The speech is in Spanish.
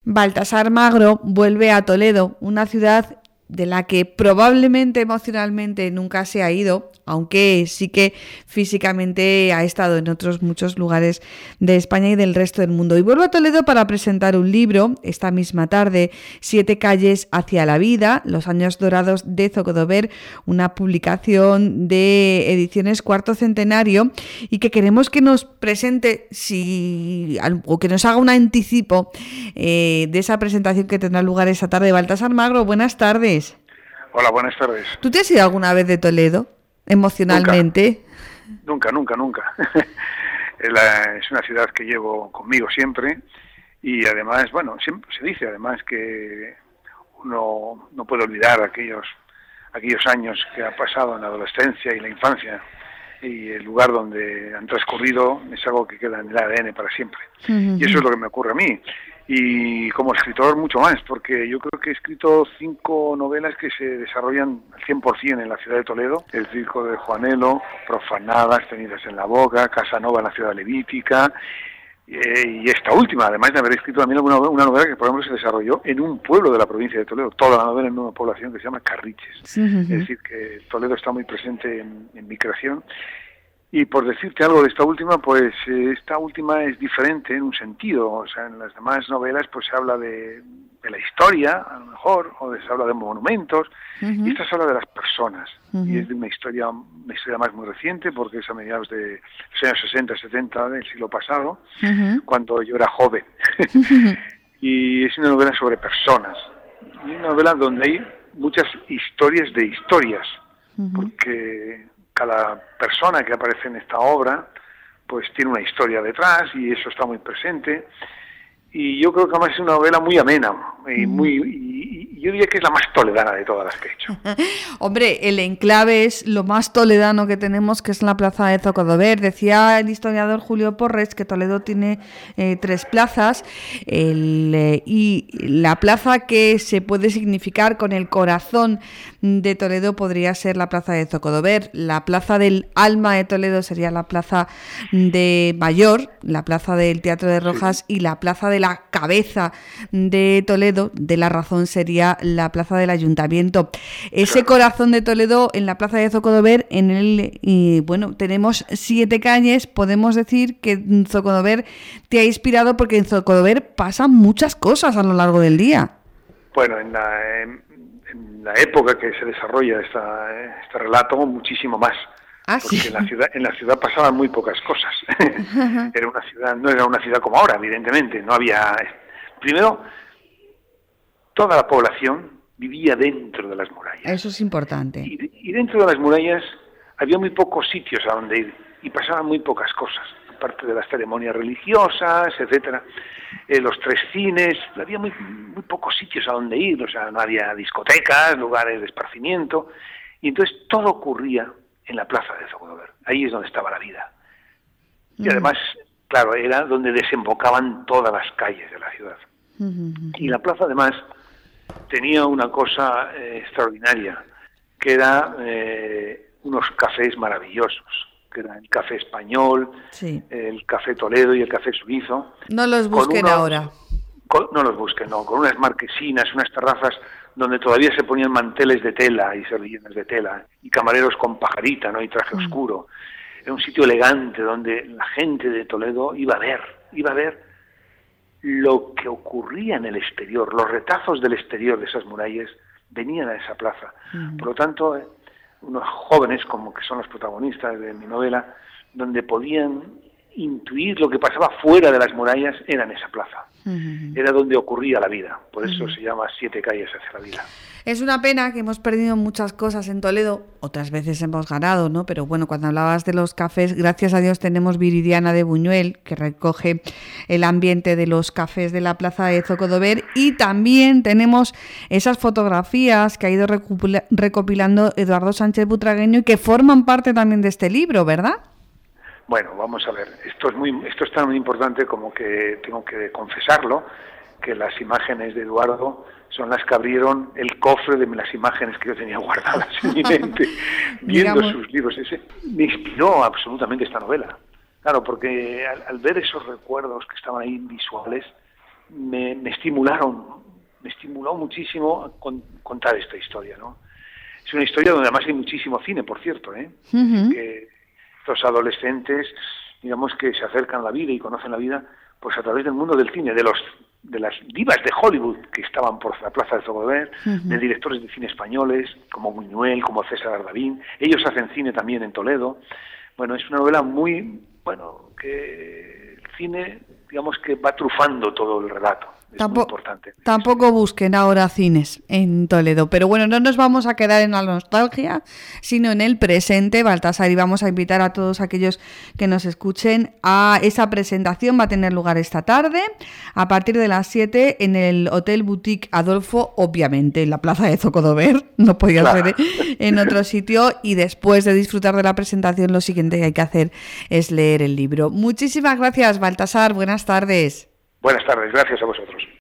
Baltasar Magro vuelve a Toledo, una ciudad de la que probablemente emocionalmente nunca se ha ido, aunque sí que físicamente ha estado en otros muchos lugares de España y del resto del mundo. Y vuelve a Toledo para presentar un libro esta misma tarde, 7 calles hacia la vida, los años dorados de Zocodover, una publicación de Ediciones Cuarto Centenario, y que queremos que nos presente, o que nos haga un anticipo de esa presentación que tendrá lugar esta tarde. Baltasar Magro, buenas tardes. Hola, buenas tardes. ¿Tú te has ido alguna vez de Toledo, emocionalmente? Nunca. Es una ciudad que llevo conmigo siempre y además, bueno, siempre se dice además que uno no puede olvidar aquellos años que ha pasado en la adolescencia y la infancia, y el lugar donde han transcurrido es algo que queda en el ADN para siempre. Uh-huh. Y eso es lo que me ocurre a mí. Y como escritor mucho más, porque yo creo que he escrito 5 novelas que se desarrollan al 100% en la ciudad de Toledo: El circo de Juanelo, Profanadas, Tenidas en la boca, Casanova en la ciudad levítica, y esta última, además de haber escrito también una novela que, por ejemplo, se desarrolló en un pueblo de la provincia de Toledo, toda la novela en una población que se llama Carriches. Uh-huh. Es decir, que Toledo está muy presente en mi creación. Y por decirte algo de esta última, pues esta última es diferente en un sentido. O sea, en las demás novelas pues se habla de la historia, a lo mejor, o se habla de monumentos, uh-huh. Y esta se habla de las personas. Uh-huh. Y es de una historia más muy reciente, porque es a mediados de los años 60, 70 del siglo pasado, uh-huh. Cuando yo era joven. Uh-huh. Y es una novela sobre personas. Y una novela donde hay muchas historias de historias, uh-huh. Porque cada persona que aparece en esta obra pues tiene una historia detrás y eso está muy presente, y yo creo que además es una novela muy amena y yo diría que es la más toledana de todas las que he hecho. Hombre, el enclave es lo más toledano que tenemos, que es la plaza de Zocodover. Decía el historiador Julio Porres que Toledo tiene 3 plazas, y la plaza que se puede significar con el corazón de Toledo podría ser la plaza de Zocodover. La plaza del alma de Toledo sería la plaza de Mayor, la plaza del Teatro de Rojas, sí. Y la plaza de la cabeza de Toledo, de la razón, sería la plaza del Ayuntamiento. Ese corazón de Toledo en la plaza de Zocodover, tenemos 7 calles. Podemos decir que Zocodover te ha inspirado porque en Zocodover pasan muchas cosas a lo largo del día. Bueno, en la época que se desarrolla este relato, muchísimo más. Porque ¿sí? en la ciudad pasaban muy pocas cosas. No era una ciudad como ahora, evidentemente. No había. Primero, toda la población vivía dentro de las murallas. Eso es importante. Y dentro de las murallas había muy pocos sitios a donde ir y pasaban muy pocas cosas, aparte de las ceremonias religiosas, etcétera. Los 3 cines, había muy pocos sitios a donde ir, o sea, no había discotecas, lugares de esparcimiento, y entonces todo ocurría en la plaza de Zocodover. Ahí es donde estaba la vida. Y además, claro, era donde desembocaban todas las calles de la ciudad. Y la plaza, además, tenía una cosa extraordinaria, que era unos cafés maravillosos, que era el Café Español, sí. El Café Toledo y el Café Suizo. No los busquen ahora. No los busquen, no. Con unas marquesinas, unas terrazas donde todavía se ponían manteles de tela y servilletas de tela, y camareros con pajarita, ¿no? Y traje oscuro. Era un sitio elegante donde la gente de Toledo iba a ver lo que ocurría en el exterior. Los retazos del exterior de esas murallas venían a esa plaza. Por lo tanto, unos jóvenes, como que son los protagonistas de mi novela, donde podían intuir lo que pasaba fuera de las murallas, era en esa plaza. Era donde ocurría la vida. Por eso se llama 7 calles hacia la vida. Es una pena que hemos perdido muchas cosas en Toledo, otras veces hemos ganado, ¿no? Pero bueno, cuando hablabas de los cafés, gracias a Dios tenemos Viridiana de Buñuel, que recoge el ambiente de los cafés de la plaza de Zocodover, y también tenemos esas fotografías que ha ido recopilando Eduardo Sánchez Butragueño y que forman parte también de este libro, ¿verdad? Bueno, vamos a ver, esto es tan muy importante como que tengo que confesarlo, que las imágenes de Eduardo son las que abrieron el cofre de las imágenes que yo tenía guardadas en mi mente, viendo sus libros. Me inspiró absolutamente esta novela. Claro, porque al ver esos recuerdos que estaban ahí visuales, me estimuló muchísimo a contar esta historia, ¿no? Es una historia donde además hay muchísimo cine, por cierto, que los adolescentes, digamos, que se acercan a la vida y conocen la vida, pues a través del mundo del cine, de las divas de Hollywood que estaban por la Plaza de Zocodover, de directores de cine españoles, como Buñuel, como César Ardavín. Ellos hacen cine también en Toledo. Bueno, es una novela muy, que el cine, digamos, que va trufando todo el relato. Es muy importante. Tampoco busquen ahora cines en Toledo, pero bueno, no nos vamos a quedar en la nostalgia, sino en el presente, Baltasar, y vamos a invitar a todos aquellos que nos escuchen a esa presentación. Va a tener lugar esta tarde, a partir de las 7, en el Hotel Boutique Adolfo, obviamente en la Plaza de Zocodover, no podía ser en otro sitio, y después de disfrutar de la presentación, lo siguiente que hay que hacer es leer el libro. Muchísimas gracias, Baltasar, buenas tardes. Buenas tardes, gracias a vosotros.